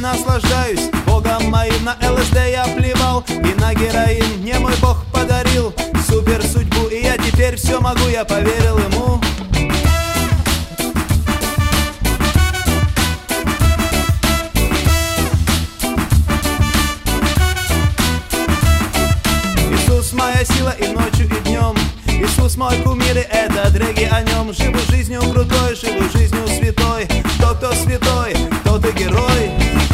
наслаждаюсь Богом моим. На ЛСД я плевал и на героин. Мне мой Бог подарил супер судьбу, и я теперь все могу, я поверил ему. Иисус моя сила и ночью, и днем. Иисус мой кумир, и это дреги о нем. Живу жизнью крутой, живу жизнью святой. Кто святой, тот и герой.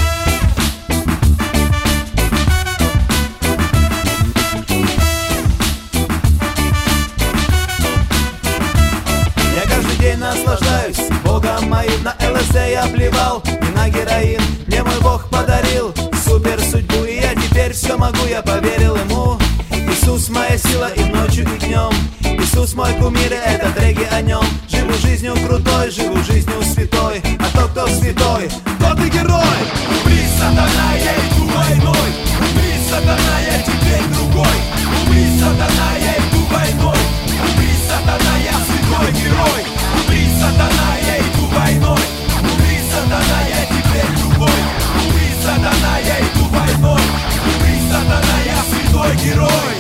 Я каждый день наслаждаюсь Богом моим. На ЛСД я плевал и на героин. Мне мой Бог подарил супер судьбу, и я теперь все могу, я поверил ему. Иисус моя сила и ночью, и днем. Иисус мой кумир, и это треки о нем. Живу жизнью крутой, живу жизнью святой. А тот, кто святой, тот и герой. Умри, сатана, я иду войной. Умри, сатана, я теперь другой. Умри, сатана, я иду войной. Умри, сатана, я святой герой. Умри, сатана, я иду войной. Умри, сатана, я теперь другой. Умри, сатана, я иду войной. Умри, сатана, я святой герой.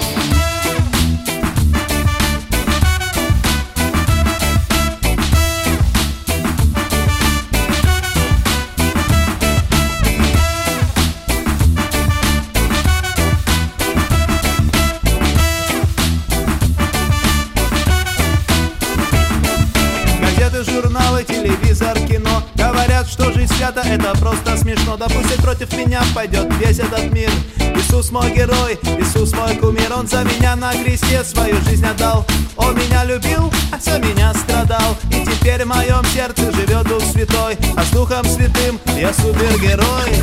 Журналы, телевизор, кино говорят, что жить свято — это просто смешно. Да пусть и против меня пойдет весь этот мир. Иисус мой герой, Иисус мой кумир. Он за меня на кресте свою жизнь отдал. Он меня любил, а за меня страдал. И теперь в моем сердце живет Дух Святой. А с Духом Святым я супергерой.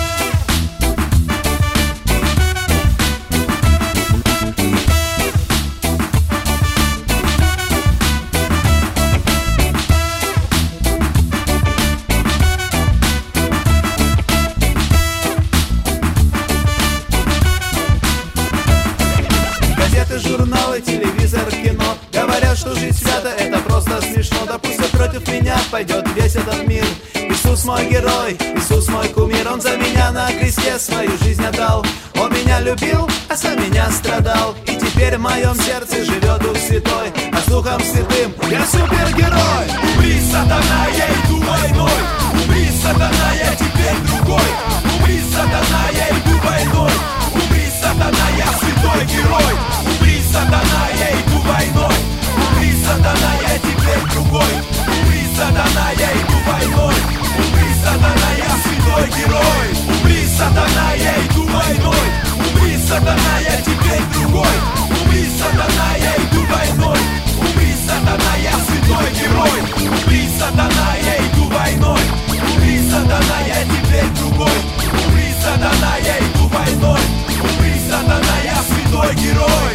Журналы, телевизор, кино говорят, что жить свято — это просто смешно. Да пусть и против меня пойдет весь этот мир. Иисус мой герой, Иисус мой кумир. Он за меня на кресте свою жизнь отдал. Он меня любил, а за меня страдал. И теперь в моем сердце живет Дух Святой. А с Духом Святым я супергерой. Умри, сатана, я иду войной. Умри, сатана, я теперь другой. Умри, сатана, я иду войной. Умри, сатана, я святой герой. Умри, сатана, я иду войной. Умри, сатана, я теперь другой. Умри, сатана, я иду войной. Умри, сатана, я святой герой. Умри, сатана, я иду войной. Умри, сатана, я теперь другой. Умри, сатана, я иду войной. Умри, сатана, я святой герой. Умри, сатана, я иду войной. Умри, сатана, я теперь другой. Умри, сатана, я иду войной. Умри, сатана, я святой герой.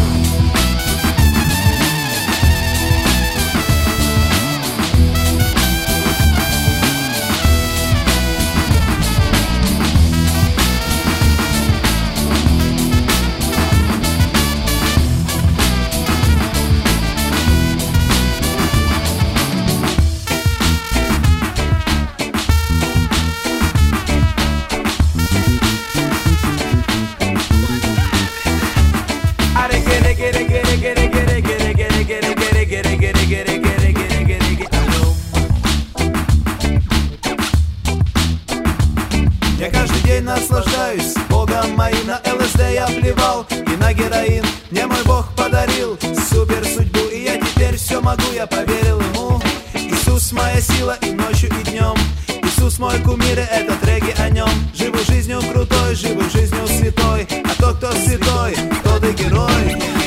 Я каждый день наслаждаюсь Богом моим. На ЛСД я плевал и на героин. Мне мой Бог подарил супер судьбу, и я теперь все могу, я поверил ему. Иисус моя сила и ночью, и днем. Иисус мой кумир, и это треки о нем. Живу жизнью крутой, живу жизнью святой. А тот, кто святой, тот и герой.